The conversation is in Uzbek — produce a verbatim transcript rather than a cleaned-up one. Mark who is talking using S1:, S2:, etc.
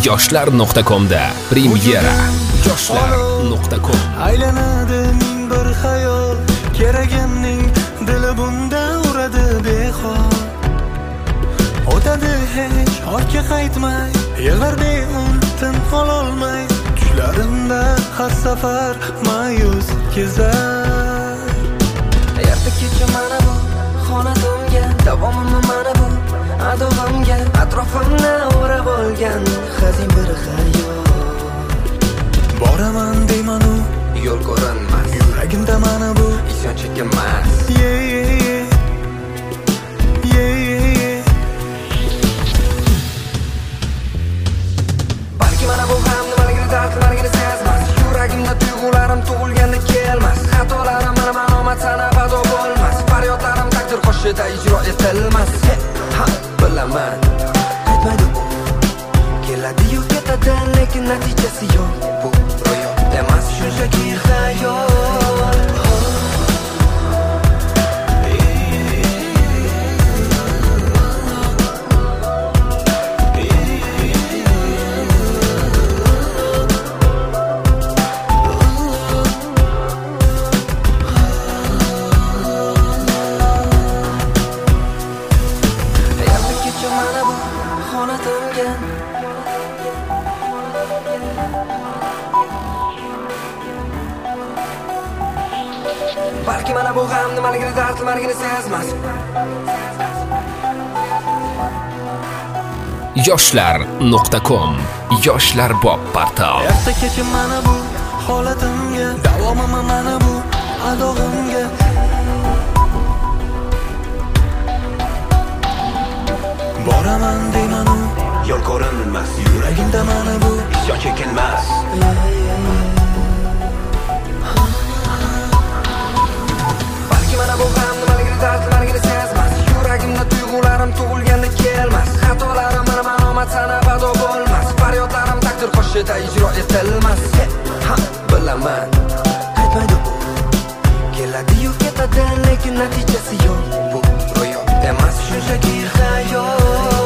S1: yoshlar nuqta komda premyera. yoshlar nuqta com.
S2: Aylanadi ming bir xayol, keragimning dili bunda uradi behol. O'tadi hech ortga qaytmay, yig'lar beun tin ololmay, tushlarimda har safar ma'yus kezar.
S3: Erta kecha mana bu xonatimga, davomim mana bu adog'imga, atrofimni o'rab olgan hazin bir xayol.
S2: Boraman deymanu,
S3: yo'l ko'rinmas,
S2: yuragimda mana bu
S3: isyon chekilmas.
S2: Yeah, yeah, yeah. Yeah, yeah, yeah.
S3: Balki mana bu ham nimaligini dartlarini sezmas. Yuragimda tuyg'ularim tug'ilganda kelmas. Xatolarim mana ma'lumot sanab ado bo'lmas. Faryodlarim taqdir qo'shida ijro etilmas. Ha, bilaman, qaytmaydi u. Keladi-yu ketadi, lekin natijasi yo'q. Bu ro'yo emas, shunchaki xayol. Balki mana bu g'am nimaligini dartlarini sezmas.
S1: yoshlar nuqta com. Yoshlar bob portal.
S2: Erta kecha mana bu holatimga, davomim mana bu adog'imga. Boraman deymanu, yo'l ko'rinmas, yuragimda mana bu isyon chekilmas.
S3: Balki mana bu ham nimaligini dartlarini sezmas. Yuragimda tuyg'ularim tug'ilganda kelmas. Xatolarim mana ma'lumot sanab ado bo'lmas. Faryodlarim taqdir qo'shida ijro etilmas. Ha, bilaman, qaytmaydi u. Keladi-yu ketadi, lekin natijasi yo'q. Bu ro'yo emas, shunchaki xayol.